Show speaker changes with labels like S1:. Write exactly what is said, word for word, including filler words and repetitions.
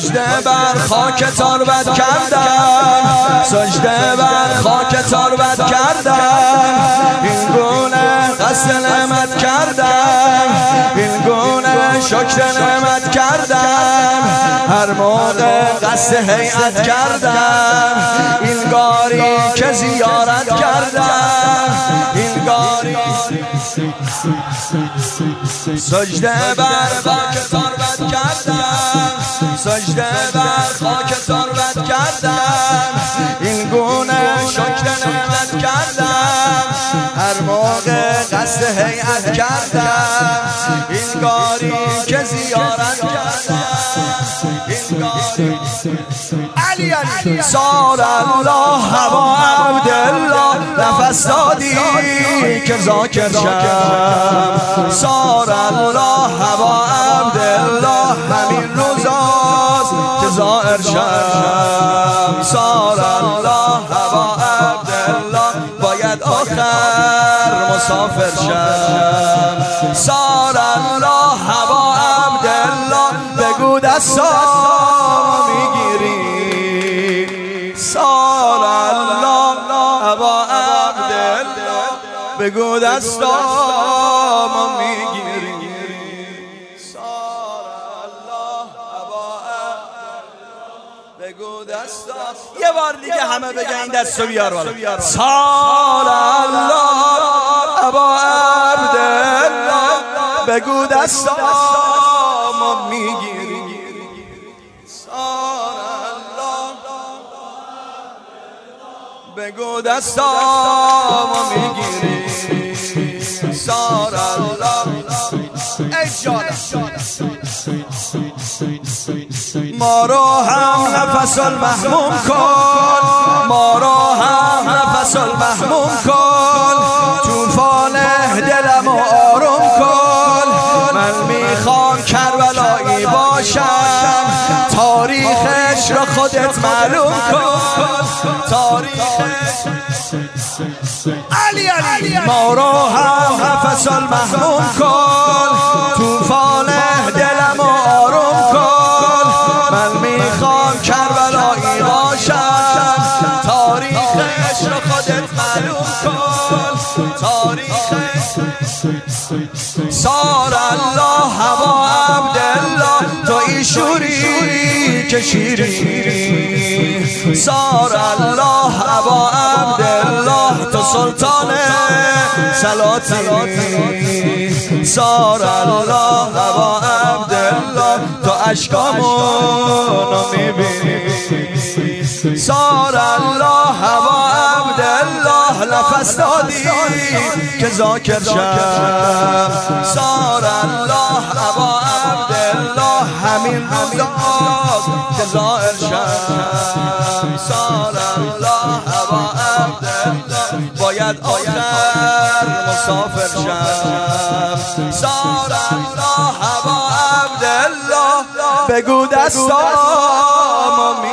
S1: سجده بر خاک تربت کردن، سجده بر خاک تربت کردن، این گونه قصد نعمت کردن، این گونه شکر نعمت کردن، هر موقع قصد هیئت کردن، این گاری که زیارت کردن، این گاری سجده بر خاک تربت کردن، سجده بر خاک تربت کردن، این گونه شکر نعمت کردن، هر موقع قصد هیئت کردن، این گاری که زیارت کردن، این گاری علی علی صار الله هوا عبدالله، نفس دادی که ذاکر شم، صار الله هوا عبدالله، همین روزاست که ظاهر شم، صار الله هوا عبدالله، باید آخر مسافر شم، صار الله هوا عبدالله، بگو دستام میگیری، صار الله هوا عبدالله، بگو دستام میگیری، صار الله هوا عبدالله، بگو دستام. یه بار دیگه همه بگن این دستو بیار بالا، صار الله هوا عبدالله، بگو دستام میگیری، صار الله بگو دستامو میگیری، صار الله ای جانم ما رو هم نفس المحموم کن، ما رو هم نفس المحموم کن، طوفان دلمو آروم کن، من میخوام کربلایی باشم، تاریخش رو خودت معلوم کن، تاریخش علی علی ما رو هم نفس المحموم کن، طوفان دلمو آروم کن، من میخوام کربلایی باشم، تاریخش رو خودت معلوم کن، تاریخش صار الله هوا عبدالله، تو ایشوری که شیری، صار الله هوا عبدالله، تو سلطان سلاطینی، صار الله هوا عبدالله، تو اشکامونو میبینی، صار الله هوا عبدالله، نفس دادی که ذاکر شم، صار الله هوا عبدالله، همین روزاست که ظاهر شم، صار الله هوا عبدالله، باید آخر مسافر شم، صار الله هوا عبدالله، بگو دستامو